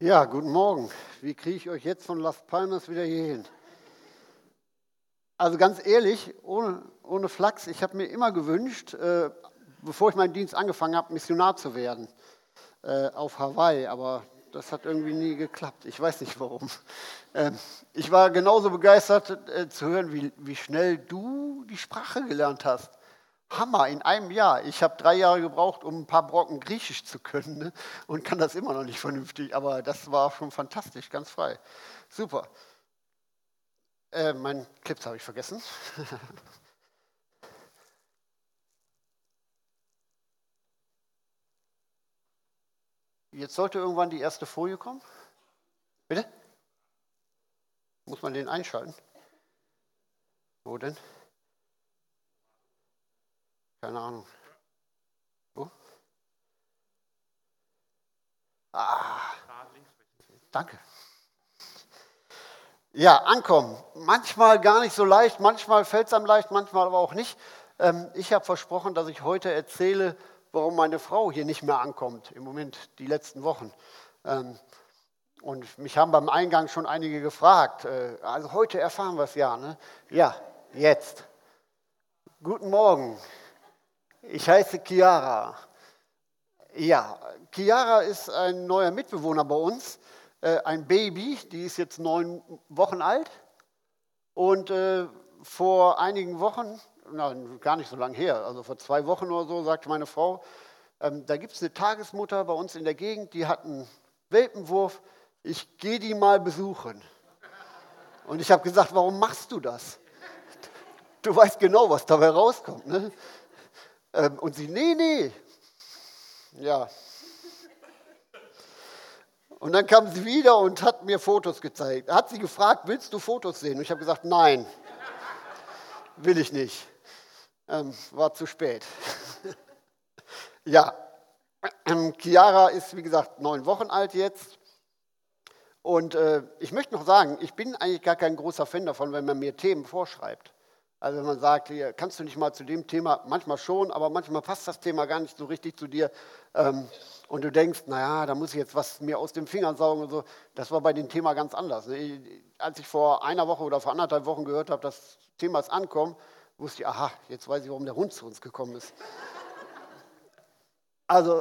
Ja, guten Morgen. Wie kriege ich euch jetzt von Las Palmas wieder hier hin? Also ganz ehrlich, ohne Flachs, ich habe mir immer gewünscht, bevor ich meinen Dienst angefangen habe, Missionar zu werden auf Hawaii, aber das hat irgendwie nie geklappt. Ich weiß nicht warum. Ich war genauso begeistert zu hören, wie schnell du die Sprache gelernt hast. Hammer, in einem Jahr. Ich habe 3 Jahre gebraucht, um ein paar Brocken Griechisch zu können, ne? Und kann das immer noch nicht vernünftig, aber das war schon fantastisch, ganz frei. Super. Mein Clips habe ich vergessen. Jetzt sollte irgendwann die erste Folie kommen. Bitte? Muss man den einschalten? Wo denn? Keine Ahnung. Wo? Danke. Ja, ankommen. Manchmal gar nicht so leicht, manchmal fällt es einem leicht, manchmal aber auch nicht. Ich habe versprochen, dass ich heute erzähle, warum meine Frau hier nicht mehr ankommt, im Moment die letzten Wochen. Und mich haben beim Eingang schon einige gefragt. Also heute erfahren wir es ja, ne? Ja, jetzt. Guten Morgen. Ich heiße Chiara. Ja, Chiara ist ein neuer Mitbewohner bei uns. Ein Baby, die ist jetzt 9 Wochen alt. Und vor einigen Wochen, nein, gar nicht so lange her, also vor 2 Wochen oder so, sagte meine Frau, da gibt es eine Tagesmutter bei uns in der Gegend, die hat einen Welpenwurf, ich gehe die mal besuchen. Und ich habe gesagt, warum machst du das? Du weißt genau, was dabei rauskommt. Ne? Und sie, nee. Ja. Und dann kam sie wieder und hat mir Fotos gezeigt. Hat sie gefragt, willst du Fotos sehen? Und ich habe gesagt, nein, will ich nicht. War zu spät. Ja, Chiara ist, wie gesagt, 9 Wochen alt jetzt. Und ich möchte noch sagen, ich bin eigentlich gar kein großer Fan davon, wenn man mir Themen vorschreibt. Also wenn man sagt, hier, kannst du nicht mal zu dem Thema, manchmal schon, aber manchmal passt das Thema gar nicht so richtig zu dir. Und du denkst, naja, da muss ich jetzt was mir aus den Fingern saugen und so. Das war bei dem Thema ganz anders. Als ich vor einer Woche oder vor 1,5 Wochen gehört habe, das Thema ist Ankommen, wusste ich, aha, jetzt weiß ich, warum der Hund zu uns gekommen ist. Also,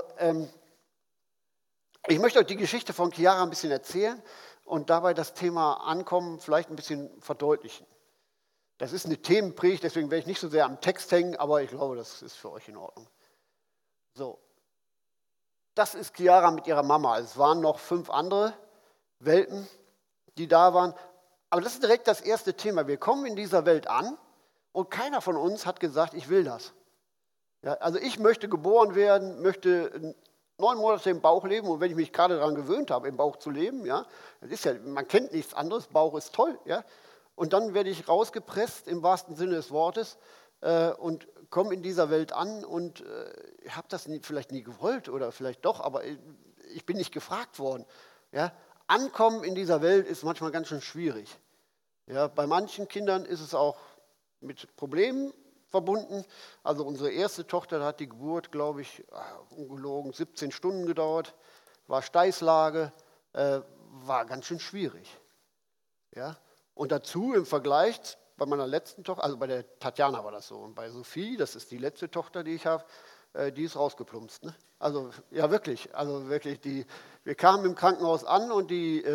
ich möchte euch die Geschichte von Chiara ein bisschen erzählen und dabei das Thema Ankommen vielleicht ein bisschen verdeutlichen. Das ist eine Themenpredigt, deswegen werde ich nicht so sehr am Text hängen, aber ich glaube, das ist für euch in Ordnung. So, das ist Chiara mit ihrer Mama. Es waren noch 5 andere Welpen, die da waren. Aber das ist direkt das erste Thema. Wir kommen in dieser Welt an und keiner von uns hat gesagt, ich will das. Ja, also ich möchte geboren werden, möchte 9 Monate im Bauch leben und wenn ich mich gerade daran gewöhnt habe, im Bauch zu leben, ja, das ist ja, man kennt nichts anderes, Bauch ist toll, ja, und dann werde ich rausgepresst im wahrsten Sinne des Wortes und komme in dieser Welt an und habe das vielleicht nie gewollt oder vielleicht doch, aber ich bin nicht gefragt worden. Ja. Ankommen in dieser Welt ist manchmal ganz schön schwierig. Ja, bei manchen Kindern ist es auch mit Problemen verbunden. Also unsere erste Tochter, da hat die Geburt, glaube ich, ungelogen 17 Stunden gedauert, war Steißlage, war ganz schön schwierig. Ja? Und dazu im Vergleich bei meiner letzten Tochter, also bei der Tatjana war das so, und bei Sophie, das ist die letzte Tochter, die ich habe, die ist rausgeplumpst. Ne? Also wirklich, wir kamen im Krankenhaus an und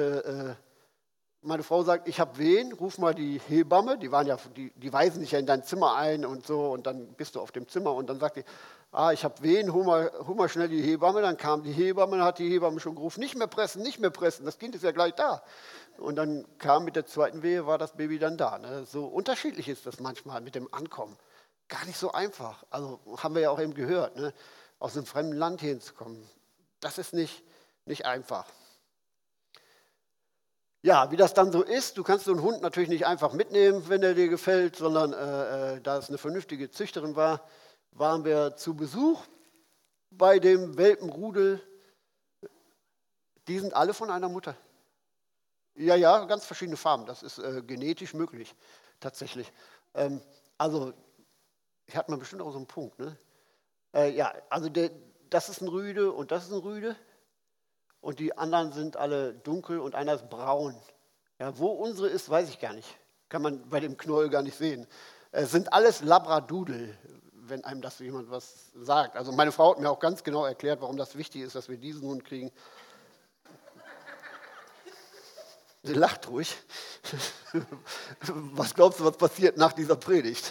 meine Frau sagt, ich habe Wehen, ruf mal die Hebamme, die weisen dich ja in dein Zimmer ein und so und dann bist du auf dem Zimmer und dann sagt die, ich habe Wehen, hol mal schnell die Hebamme. Dann kam die Hebamme, dann hat die Hebamme schon gerufen, nicht mehr pressen, das Kind ist ja gleich da. Und dann kam mit der zweiten Wehe, war das Baby dann da. Ne? So unterschiedlich ist das manchmal mit dem Ankommen. Gar nicht so einfach. Also haben wir ja auch eben gehört, ne? Aus einem fremden Land hier hinzukommen. Das ist nicht einfach. Ja, wie das dann so ist, du kannst so einen Hund natürlich nicht einfach mitnehmen, wenn er dir gefällt, sondern da es eine vernünftige Züchterin war, waren wir zu Besuch bei dem Welpenrudel. Die sind alle von einer Mutter. Ja, ganz verschiedene Farben, das ist genetisch möglich, tatsächlich. Also, ich hatte mal bestimmt auch so einen Punkt, ne? Ja, also das ist ein Rüde und das ist ein Rüde. und die anderen sind alle dunkel und einer ist braun. Ja, wo unsere ist, weiß ich gar nicht. Kann man bei dem Knäuel gar nicht sehen. Es sind alles Labradoodle, wenn einem das jemand was sagt. Also meine Frau hat mir auch ganz genau erklärt, warum das wichtig ist, dass wir diesen Hund kriegen. Sie lacht ruhig. Was glaubst du, was passiert nach dieser Predigt?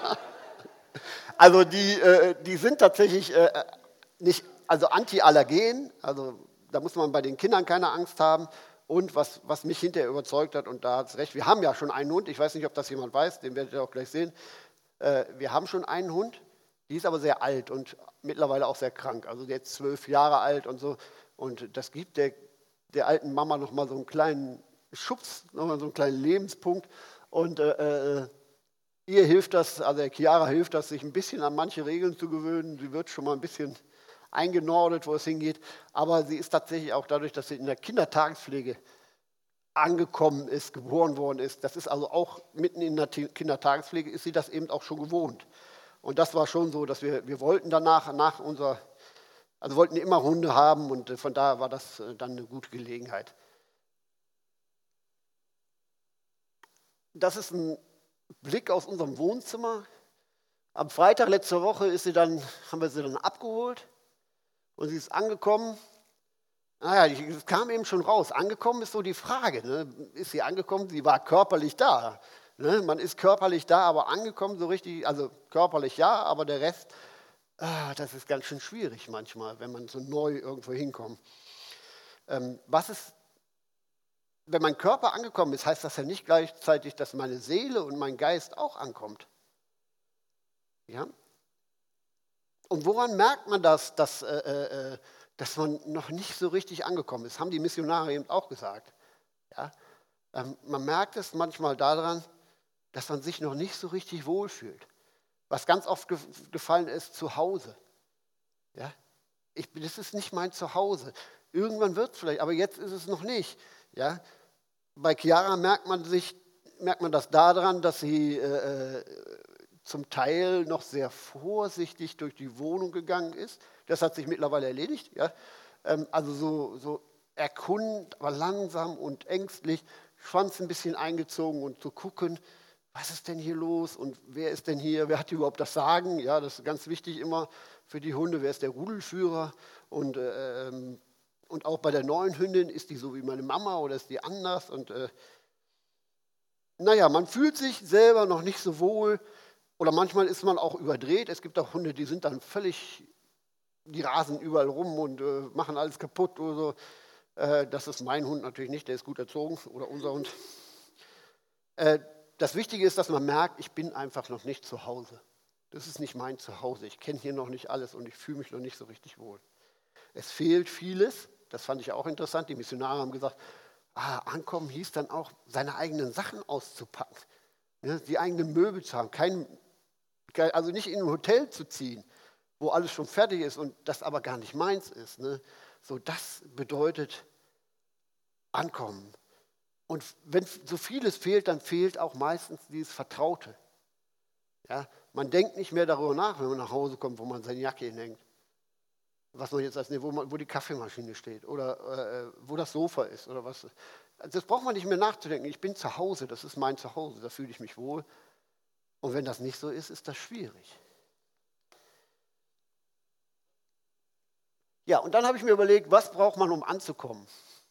Also die sind tatsächlich nicht, also anti-allergen, also da muss man bei den Kindern keine Angst haben. Und was mich hinterher überzeugt hat, und da hat es recht, wir haben ja schon einen Hund, ich weiß nicht, ob das jemand weiß, den werdet ihr auch gleich sehen. Wir haben schon einen Hund, die ist aber sehr alt und mittlerweile auch sehr krank, also der ist 12 Jahre alt und so. Und das gibt der alten Mama nochmal so einen kleinen Schubs, nochmal so einen kleinen Lebenspunkt. Und ihr hilft das, also der Chiara hilft das, sich ein bisschen an manche Regeln zu gewöhnen. Sie wird schon mal ein bisschen eingenordet, wo es hingeht. Aber sie ist tatsächlich auch dadurch, dass sie in der Kindertagespflege angekommen ist, geboren worden ist, das ist also auch mitten in der Kindertagespflege, ist sie das eben auch schon gewohnt. Und das war schon so, dass wir wollten danach, also wollten immer Hunde haben und von daher war das dann eine gute Gelegenheit. Das ist ein Blick aus unserem Wohnzimmer. Am Freitag letzte Woche haben wir sie dann abgeholt und sie ist angekommen. Naja, es kam eben schon raus. Angekommen ist so die Frage. Ne? Ist sie angekommen? Sie war körperlich da. Ne? Man ist körperlich da, aber angekommen so richtig, also körperlich ja, aber der Rest, das ist ganz schön schwierig manchmal, wenn man so neu irgendwo hinkommt. Wenn mein Körper angekommen ist, heißt das ja nicht gleichzeitig, dass meine Seele und mein Geist auch ankommt. Ja? Und woran merkt man das, dass man noch nicht so richtig angekommen ist? Haben die Missionare eben auch gesagt. Ja? Man merkt es manchmal daran, dass man sich noch nicht so richtig wohlfühlt. Was ganz oft gefallen ist, zu Hause. Ja? Das ist nicht mein Zuhause. Irgendwann wird es vielleicht, aber jetzt ist es noch nicht. Ja? Bei Chiara merkt man das daran, dass sie zum Teil noch sehr vorsichtig durch die Wohnung gegangen ist. Das hat sich mittlerweile erledigt. Ja? Also so erkundend, aber langsam und ängstlich, Schwanz ein bisschen eingezogen und zu gucken, was ist denn hier los und wer ist denn hier, wer hat überhaupt das Sagen? Ja, das ist ganz wichtig immer für die Hunde, wer ist der Rudelführer und auch bei der neuen Hündin, ist die so wie meine Mama oder ist die anders? Und man fühlt sich selber noch nicht so wohl oder manchmal ist man auch überdreht. Es gibt auch Hunde, die sind dann die rasen überall rum und machen alles kaputt oder so. Das ist mein Hund natürlich nicht, der ist gut erzogen oder unser Hund. Das Wichtige ist, dass man merkt, ich bin einfach noch nicht zu Hause. Das ist nicht mein Zuhause. Ich kenne hier noch nicht alles und ich fühle mich noch nicht so richtig wohl. Es fehlt vieles. Das fand ich auch interessant. Die Missionare haben gesagt, ankommen hieß dann auch, seine eigenen Sachen auszupacken. Ja, die eigenen Möbel zu haben. Also nicht in ein Hotel zu ziehen, wo alles schon fertig ist und das aber gar nicht meins ist. Ne? So, das bedeutet ankommen. Und wenn so vieles fehlt, dann fehlt auch meistens dieses Vertraute. Ja? Man denkt nicht mehr darüber nach, wenn man nach Hause kommt, wo man seine Jacke hinhängt. Was man jetzt wo die Kaffeemaschine steht oder wo das Sofa ist oder was. Also das braucht man nicht mehr nachzudenken. Ich bin zu Hause, das ist mein Zuhause, da fühle ich mich wohl. Und wenn das nicht so ist, ist das schwierig. Ja, und dann habe ich mir überlegt, was braucht man, um anzukommen?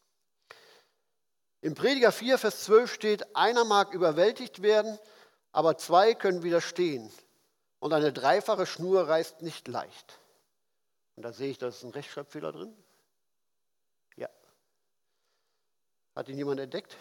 Im Prediger 4, Vers 12 steht, einer mag überwältigt werden, aber zwei können widerstehen. Und eine dreifache Schnur reißt nicht leicht. Und da sehe ich, da ist ein Rechtschreibfehler drin. Ja. Hat ihn jemand entdeckt?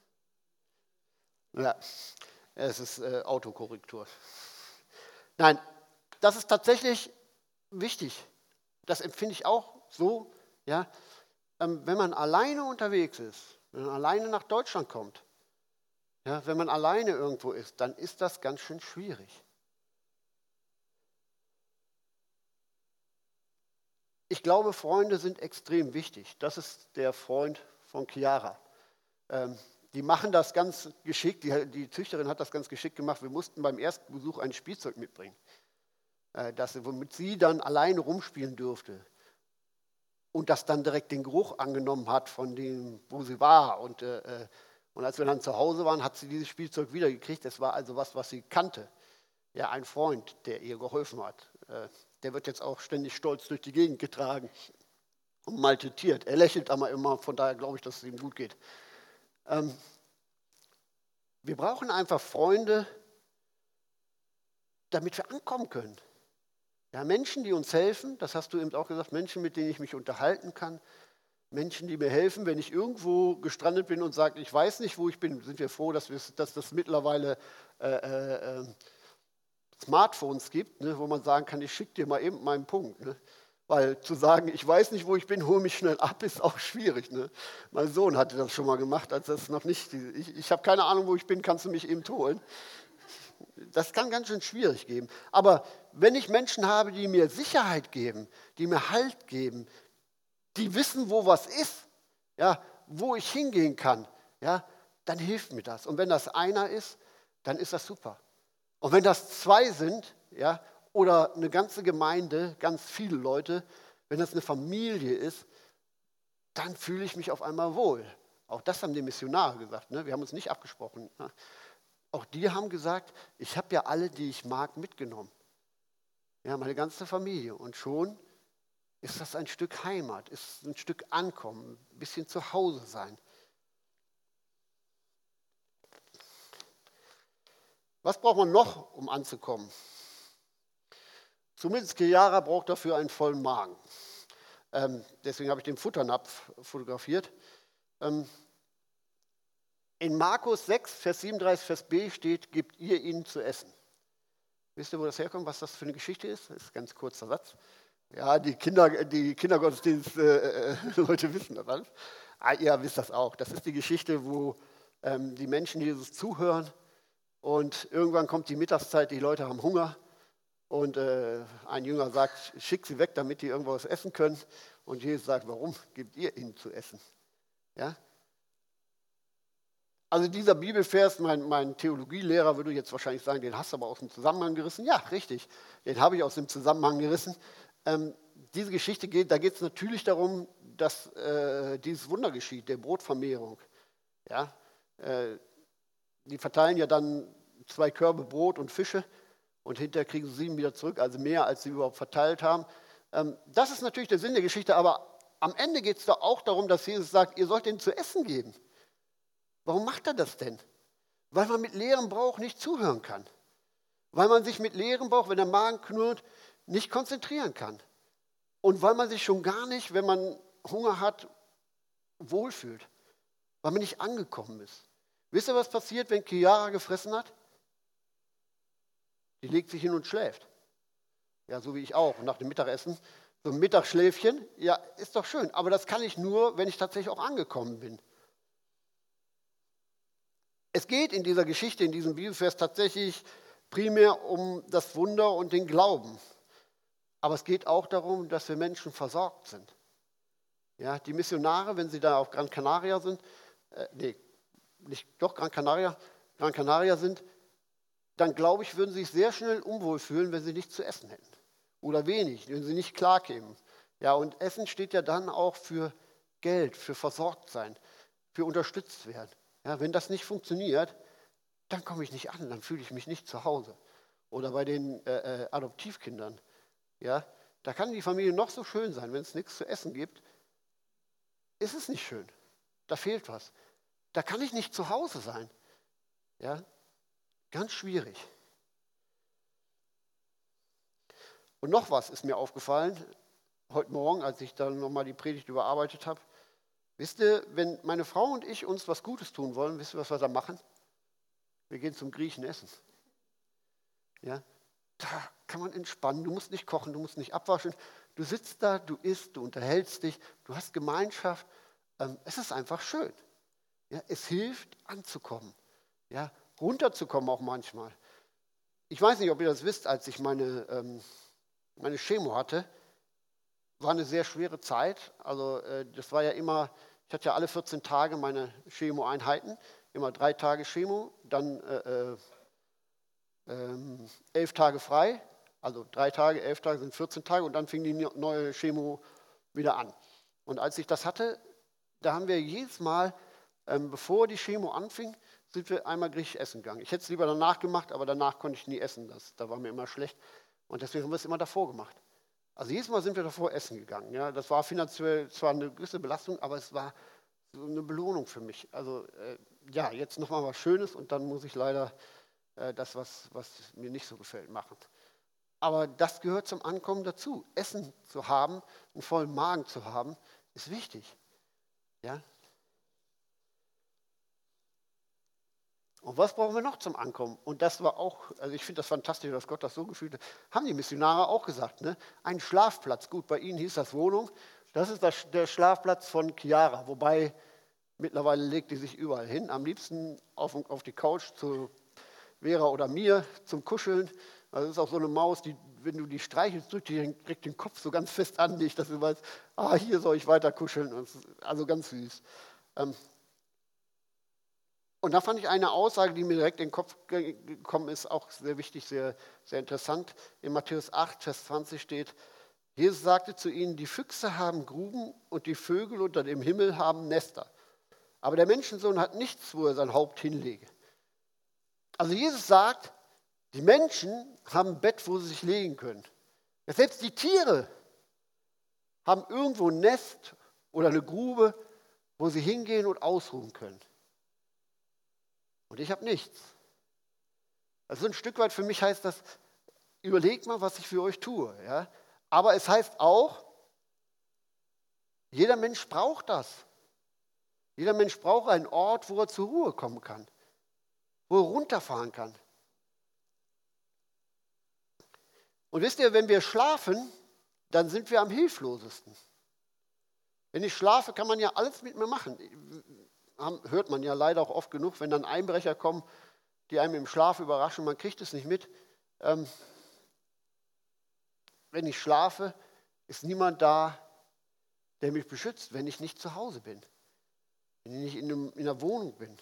Ja, es ist Autokorrektur. Nein, das ist tatsächlich wichtig. Das empfinde ich auch so. Ja, wenn man alleine unterwegs ist, wenn man alleine nach Deutschland kommt, ja, wenn man alleine irgendwo ist, dann ist das ganz schön schwierig. Ich glaube, Freunde sind extrem wichtig. Das ist der Freund von Chiara. Die machen das ganz geschickt, die Züchterin hat das ganz geschickt gemacht. Wir mussten beim ersten Besuch ein Spielzeug mitbringen, womit sie dann alleine rumspielen durfte. und das dann direkt den Geruch angenommen hat von dem, wo sie war. Und als wir dann zu Hause waren, hat sie dieses Spielzeug wiedergekriegt. Das war also was sie kannte. Ja, ein Freund, der ihr geholfen hat. Der wird jetzt auch ständig stolz durch die Gegend getragen und malträtiert. Er lächelt aber immer, von daher glaube ich, dass es ihm gut geht. Wir brauchen einfach Freunde, damit wir ankommen können. Ja, Menschen, die uns helfen, das hast du eben auch gesagt, Menschen, mit denen ich mich unterhalten kann, Menschen, die mir helfen, wenn ich irgendwo gestrandet bin und sage, ich weiß nicht, wo ich bin, sind wir froh, dass das mittlerweile Smartphones gibt, ne, wo man sagen kann, ich schicke dir mal eben meinen Punkt. Ne? Weil zu sagen, ich weiß nicht, wo ich bin, hol mich schnell ab, ist auch schwierig. Ne? Mein Sohn hatte das schon mal gemacht, als das noch nicht, ich habe keine Ahnung, wo ich bin, kannst du mich eben holen. Das kann ganz schön schwierig geben. Aber wenn ich Menschen habe, die mir Sicherheit geben, die mir Halt geben, die wissen, wo was ist, ja, wo ich hingehen kann, ja, dann hilft mir das. Und wenn das einer ist, dann ist das super. Und wenn das zwei sind, ja, oder eine ganze Gemeinde, ganz viele Leute, wenn das eine Familie ist, dann fühle ich mich auf einmal wohl. Auch das haben die Missionare gesagt, ne? Wir haben uns nicht abgesprochen. Ne? Auch die haben gesagt, ich habe ja alle, die ich mag, mitgenommen. Ja, meine ganze Familie. Und schon ist das ein Stück Heimat, ist ein Stück Ankommen, ein bisschen zu Hause sein. Was braucht man noch, um anzukommen? Zumindest Chiara braucht dafür einen vollen Magen. Deswegen habe ich den Futternapf fotografiert. In Markus 6, Vers 37, Vers B steht, gebt ihr ihnen zu essen. Wisst ihr, wo das herkommt, was das für eine Geschichte ist? Das ist ein ganz kurzer Satz. Ja, die Kindergottesdienst-Leute wissen das alles. Ihr wisst das auch. Das ist die Geschichte, wo die Menschen Jesus zuhören und irgendwann kommt die Mittagszeit, die Leute haben Hunger und ein Jünger sagt, schick sie weg, damit die irgendwas essen können. Und Jesus sagt, warum gebt ihr ihnen zu essen? Ja? Also dieser Bibelvers, mein Theologielehrer würde jetzt wahrscheinlich sagen, den hast du aber aus dem Zusammenhang gerissen. Ja, richtig, den habe ich aus dem Zusammenhang gerissen. Diese Geschichte da geht es natürlich darum, dass dieses Wunder geschieht, der Brotvermehrung. Ja? Die verteilen ja dann 2 Körbe Brot und Fische und hinterher kriegen sie 7 wieder zurück, also mehr, als sie überhaupt verteilt haben. Das ist natürlich der Sinn der Geschichte, aber am Ende geht es da auch darum, dass Jesus sagt, ihr sollt ihnen zu essen geben. Warum macht er das denn? Weil man mit leerem Bauch nicht zuhören kann. Weil man sich mit leerem Bauch, wenn der Magen knurrt, nicht konzentrieren kann. Und weil man sich schon gar nicht, wenn man Hunger hat, wohlfühlt. Weil man nicht angekommen ist. Wisst ihr, was passiert, wenn Chiara gefressen hat? Die legt sich hin und schläft. Ja, so wie ich auch, nach dem Mittagessen. So ein Mittagsschläfchen, ja, ist doch schön. Aber das kann ich nur, wenn ich tatsächlich auch angekommen bin. Es geht in dieser Geschichte, in diesem Bibelvers tatsächlich primär um das Wunder und den Glauben. Aber es geht auch darum, dass wir Menschen versorgt sind. Ja, die Missionare, wenn sie da auf Gran Canaria sind, Gran Canaria sind, dann glaube ich, würden sie sich sehr schnell unwohl fühlen, wenn sie nichts zu essen hätten. Oder wenig, wenn sie nicht klarkämen. Ja, und Essen steht ja dann auch für Geld, für Versorgtsein, für unterstützt werden. Ja, wenn das nicht funktioniert, dann komme ich nicht an, dann fühle ich mich nicht zu Hause. Oder bei den Adoptivkindern. Ja, da kann die Familie noch so schön sein, wenn es nichts zu essen gibt, ist es nicht schön. Da fehlt was. Da kann ich nicht zu Hause sein. Ja, ganz schwierig. Und noch was ist mir aufgefallen, heute Morgen, als ich dann nochmal die Predigt überarbeitet habe. Wisst ihr, wenn meine Frau und ich uns was Gutes tun wollen, wisst ihr, was wir da machen? Wir gehen zum Griechen essen. Ja? Da kann man entspannen, du musst nicht kochen, du musst nicht abwaschen. Du sitzt da, du isst, du unterhältst dich, du hast Gemeinschaft. Es ist einfach schön. Ja? Es hilft anzukommen, ja? Runterzukommen auch manchmal. Ich weiß nicht, ob ihr das wisst, als ich meine Chemo hatte, war eine sehr schwere Zeit. Also das war ja immer, ich hatte ja alle 14 Tage meine Chemo-Einheiten, immer 3 Tage Chemo, dann 11 Tage frei, also 3 Tage, 11 Tage sind 14 Tage und dann fing die neue Chemo wieder an. Und als ich das hatte, da haben wir jedes Mal, bevor die Chemo anfing, sind wir einmal griechisch essen gegangen. Ich hätte es lieber danach gemacht, aber danach konnte ich nie essen. Da war mir immer schlecht. Und deswegen haben wir es immer davor gemacht. Also jedes Mal sind wir davor essen gegangen. Ja. Das war finanziell zwar eine gewisse Belastung, aber es war so eine Belohnung für mich. Also ja, jetzt nochmal was Schönes und dann muss ich leider das, was mir nicht so gefällt, machen. Aber das gehört zum Ankommen dazu. Essen zu haben, einen vollen Magen zu haben, ist wichtig. Ja? Und was brauchen wir noch zum Ankommen? Und das war auch, also ich finde das fantastisch, dass Gott das so gefühlt hat. Haben die Missionare auch gesagt, ne? Ein Schlafplatz. Gut, bei ihnen hieß das Wohnung. Das ist der Schlafplatz von Chiara. Wobei, mittlerweile legt die sich überall hin. Am liebsten auf die Couch zu Vera oder mir zum Kuscheln. Das ist auch so eine Maus, die, wenn du die streichelst, kriegt den Kopf so ganz fest an dich, dass du weißt, hier soll ich weiter kuscheln. Also ganz süß. Und da fand ich eine Aussage, die mir direkt in den Kopf gekommen ist, auch sehr wichtig, sehr, sehr interessant. In Matthäus 8, Vers 20 steht, Jesus sagte zu ihnen, die Füchse haben Gruben und die Vögel unter dem Himmel haben Nester. Aber der Menschensohn hat nichts, wo er sein Haupt hinlege. Also Jesus sagt, die Menschen haben ein Bett, wo sie sich legen können. Ja, selbst die Tiere haben irgendwo ein Nest oder eine Grube, wo sie hingehen und ausruhen können. Und ich habe nichts. Also ein Stück weit für mich heißt das, überlegt mal, was ich für euch tue. Ja? Aber es heißt auch, jeder Mensch braucht das. Jeder Mensch braucht einen Ort, wo er zur Ruhe kommen kann, wo er runterfahren kann. Und wisst ihr, wenn wir schlafen, dann sind wir am hilflosesten. Wenn ich schlafe, kann man ja alles mit mir machen. Hört man ja leider auch oft genug, wenn dann Einbrecher kommen, die einem im Schlaf überraschen, man kriegt es nicht mit. Wenn ich schlafe, ist niemand da, der mich beschützt, wenn ich nicht zu Hause bin, wenn ich nicht in einer Wohnung bin.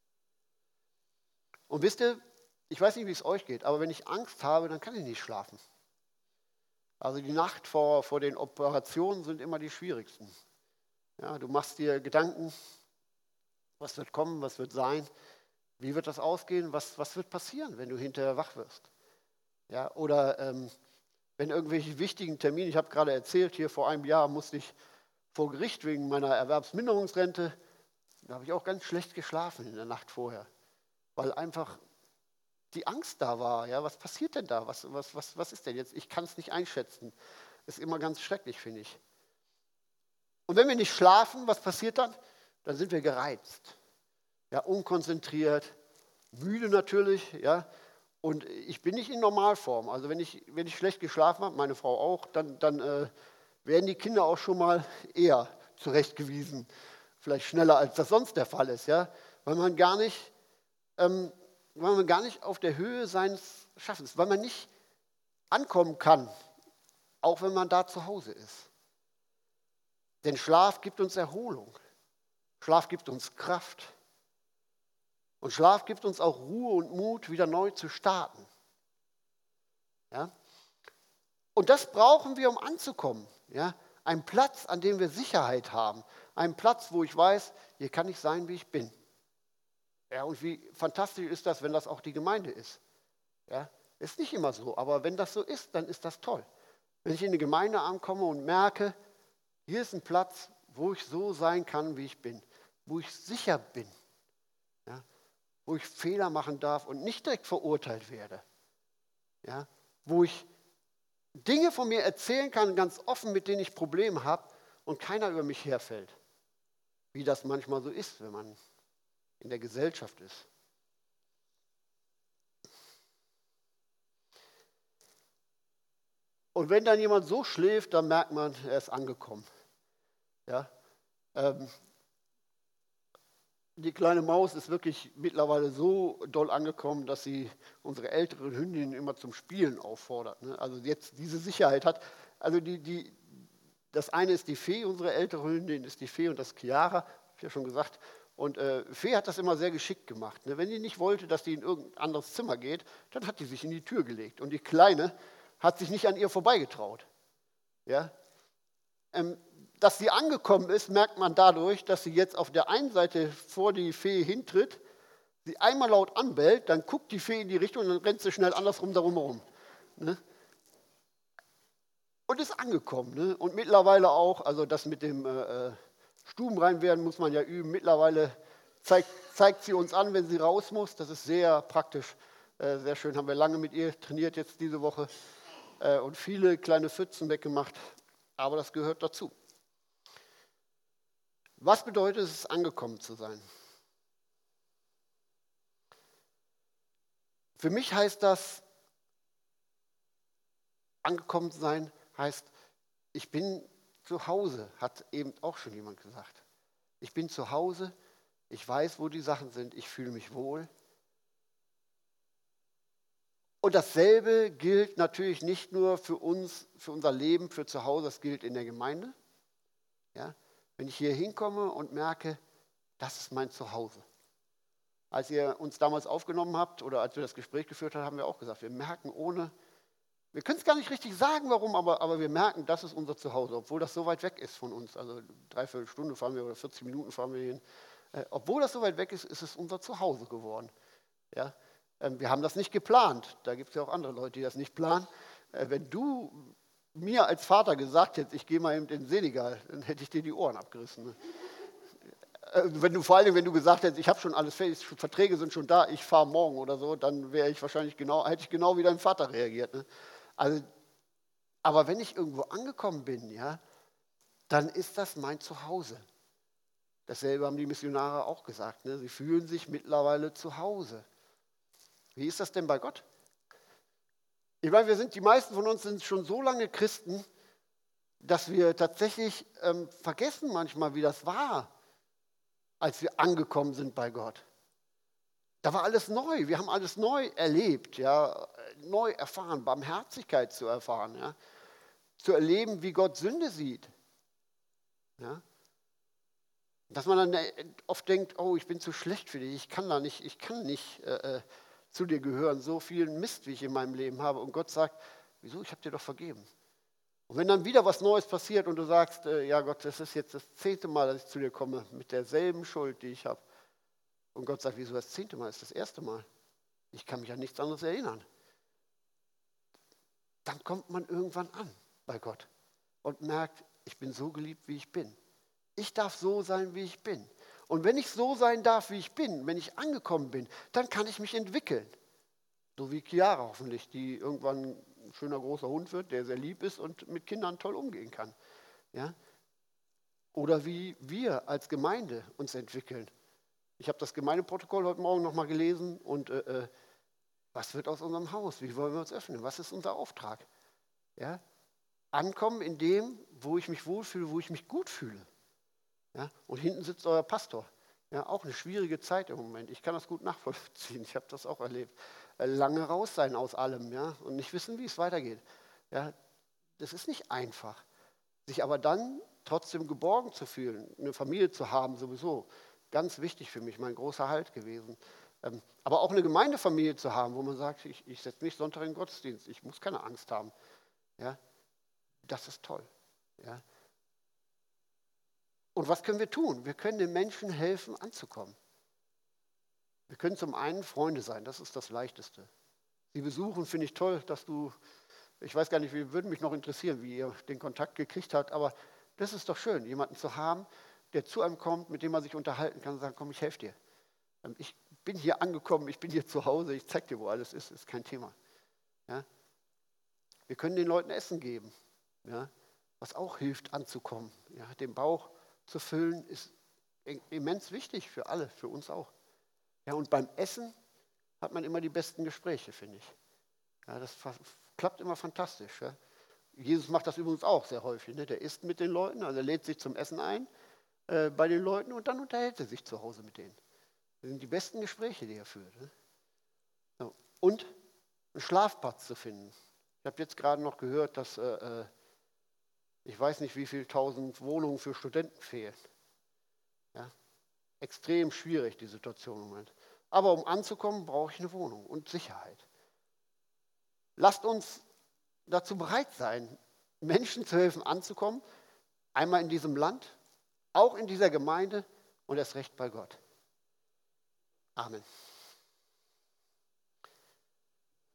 Und wisst ihr, ich weiß nicht, wie es euch geht, aber wenn ich Angst habe, dann kann ich nicht schlafen. Also die Nacht vor den Operationen sind immer die schwierigsten. Ja, du machst dir Gedanken, was wird kommen, was wird sein, wie wird das ausgehen, was wird passieren, wenn du hinterher wach wirst. Ja, oder wenn irgendwelche wichtigen Termine, ich habe gerade erzählt, hier vor einem Jahr musste ich vor Gericht wegen meiner Erwerbsminderungsrente, da habe ich auch ganz schlecht geschlafen in der Nacht vorher, weil einfach die Angst da war. Ja, was passiert denn da? Was ist denn jetzt? Ich kann es nicht einschätzen. Ist immer ganz schrecklich, finde ich. Und wenn wir nicht schlafen, was passiert dann? Dann sind wir gereizt, ja, unkonzentriert, müde natürlich, ja. Und ich bin nicht in Normalform. Also wenn ich schlecht geschlafen habe, meine Frau auch, dann werden die Kinder auch schon mal eher zurechtgewiesen, vielleicht schneller als das sonst der Fall ist, ja, weil man gar nicht auf der Höhe seines Schaffens, weil man nicht ankommen kann, auch wenn man da zu Hause ist. Denn Schlaf gibt uns Erholung. Schlaf gibt uns Kraft. Und Schlaf gibt uns auch Ruhe und Mut, wieder neu zu starten. Ja? Und das brauchen wir, um anzukommen. Ja? Ein Platz, an dem wir Sicherheit haben. Ein Platz, wo ich weiß, hier kann ich sein, wie ich bin. Ja, und wie fantastisch ist das, wenn das auch die Gemeinde ist. Ja? Ist nicht immer so, aber wenn das so ist, dann ist das toll. Wenn ich in eine Gemeinde ankomme und merke, hier ist ein Platz, wo ich so sein kann, wie ich bin. Wo ich sicher bin. Ja? Wo ich Fehler machen darf und nicht direkt verurteilt werde. Ja? Wo ich Dinge von mir erzählen kann, ganz offen, mit denen ich Probleme habe und keiner über mich herfällt. Wie das manchmal so ist, wenn man in der Gesellschaft ist. Und wenn dann jemand so schläft, dann merkt man, er ist angekommen. Ja? Die kleine Maus ist wirklich mittlerweile so doll angekommen, dass sie unsere ältere Hündin immer zum Spielen auffordert. Ne? Also jetzt diese Sicherheit hat. Also das eine ist die Fee, unsere ältere Hündin ist die Fee und das Chiara, habe ich ja schon gesagt. Und Fee hat das immer sehr geschickt gemacht. Ne? Wenn die nicht wollte, dass die in irgendein anderes Zimmer geht, dann hat die sich in die Tür gelegt. Und die Kleine hat sich nicht an ihr vorbeigetraut. Ja? dass sie angekommen ist, merkt man dadurch, dass sie jetzt auf der einen Seite vor die Fee hintritt, sie einmal laut anbellt, dann guckt die Fee in die Richtung und dann rennt sie schnell andersrum darum herum. Ne? Und ist angekommen. Ne? Und mittlerweile auch, also das mit dem Stuben reinwerden muss man ja üben. Mittlerweile zeigt sie uns an, wenn sie raus muss. Das ist sehr praktisch, sehr schön. Haben wir lange mit ihr trainiert jetzt diese Woche und viele kleine Pfützen weggemacht. Aber das gehört dazu. Was bedeutet es, angekommen zu sein? Für mich heißt das, angekommen sein heißt, ich bin zu Hause, hat eben auch schon jemand gesagt. Ich bin zu Hause, ich weiß, wo die Sachen sind, ich fühle mich wohl. Und dasselbe gilt natürlich nicht nur für uns, für unser Leben, für zu Hause, das gilt in der Gemeinde. Ja? Wenn ich hier hinkomme und merke, das ist mein Zuhause. Als ihr uns damals aufgenommen habt oder als wir das Gespräch geführt haben, haben wir auch gesagt, wir merken wir können es gar nicht richtig sagen, warum, aber wir merken, das ist unser Zuhause, obwohl das so weit weg ist von uns. Also 3/4 Stunde fahren wir oder 40 Minuten fahren wir hin. Obwohl das so weit weg ist, ist es unser Zuhause geworden. Ja? Wir haben das nicht geplant. Da gibt es ja auch andere Leute, die das nicht planen. Wenn du mir als Vater gesagt hättest, ich gehe mal eben in den Senegal, dann hätte ich dir die Ohren abgerissen. Ne? Vor allem, wenn du gesagt hättest, ich habe schon alles fertig, Verträge sind schon da, ich fahre morgen oder so, dann hätte ich genau wie dein Vater reagiert. Ne? Also, aber wenn ich irgendwo angekommen bin, ja, dann ist das mein Zuhause. Dasselbe haben die Missionare auch gesagt. Ne? Sie fühlen sich mittlerweile zu Hause. Wie ist das denn bei Gott? Ich meine, die meisten von uns sind schon so lange Christen, dass wir tatsächlich vergessen manchmal, wie das war, als wir angekommen sind bei Gott. Da war alles neu, wir haben alles neu erlebt, ja, neu erfahren, Barmherzigkeit zu erfahren, ja, zu erleben, wie Gott Sünde sieht. Ja. Dass man dann oft denkt, oh, ich bin zu schlecht für dich, ich kann nicht zu dir gehören, so viel Mist, wie ich in meinem Leben habe. Und Gott sagt, wieso, ich habe dir doch vergeben. Und wenn dann wieder was Neues passiert und du sagst, ja Gott, das ist jetzt das 10. Mal, dass ich zu dir komme, mit derselben Schuld, die ich habe. Und Gott sagt, wieso das 10. Mal, ist das 1. Mal. Ich kann mich an nichts anderes erinnern. Dann kommt man irgendwann an bei Gott und merkt, ich bin so geliebt, wie ich bin. Ich darf so sein, wie ich bin. Und wenn ich so sein darf, wie ich bin, wenn ich angekommen bin, dann kann ich mich entwickeln. So wie Chiara hoffentlich, die irgendwann ein schöner großer Hund wird, der sehr lieb ist und mit Kindern toll umgehen kann. Ja? Oder wie wir als Gemeinde uns entwickeln. Ich habe das Gemeindeprotokoll heute Morgen nochmal gelesen und was wird aus unserem Haus? Wie wollen wir uns öffnen? Was ist unser Auftrag? Ja? Ankommen in dem, wo ich mich wohlfühle, wo ich mich gut fühle. Ja? Und hinten sitzt euer Pastor. Ja, auch eine schwierige Zeit im Moment. Ich kann das gut nachvollziehen. Ich habe das auch erlebt. Lange raus sein aus allem, ja, und nicht wissen, wie es weitergeht. Ja, das ist nicht einfach. Sich aber dann trotzdem geborgen zu fühlen, eine Familie zu haben, sowieso. Ganz wichtig für mich, mein großer Halt gewesen. Aber auch eine Gemeindefamilie zu haben, wo man sagt, ich setze mich Sonntag in den Gottesdienst, ich muss keine Angst haben. Ja, das ist toll. Ja. Und was können wir tun? Wir können den Menschen helfen, anzukommen. Wir können zum einen Freunde sein, das ist das Leichteste. Sie besuchen, finde ich toll, ich weiß gar nicht, würde mich noch interessieren, wie ihr den Kontakt gekriegt habt, aber das ist doch schön, jemanden zu haben, der zu einem kommt, mit dem man sich unterhalten kann und sagt, komm, ich helfe dir. Ich bin hier angekommen, ich bin hier zu Hause, ich zeige dir, wo alles ist kein Thema. Ja? Wir können den Leuten Essen geben, ja? Was auch hilft, anzukommen. Ja? Den Bauch zu füllen, ist immens wichtig für alle, für uns auch. Ja, und beim Essen hat man immer die besten Gespräche, finde ich. Ja, das klappt immer fantastisch. Ja? Jesus macht das übrigens auch sehr häufig. Ne? Der isst mit den Leuten, also er lädt sich zum Essen ein bei den Leuten und dann unterhält er sich zu Hause mit denen. Das sind die besten Gespräche, die er führt. Ne? So. Und einen Schlafplatz zu finden. Ich habe jetzt gerade noch gehört, dass ich weiß nicht, wie viele 1000 Wohnungen für Studenten fehlen. Ja? Extrem schwierig, die Situation im Moment. Aber um anzukommen, brauche ich eine Wohnung und Sicherheit. Lasst uns dazu bereit sein, Menschen zu helfen, anzukommen. Einmal in diesem Land, auch in dieser Gemeinde und erst recht bei Gott. Amen.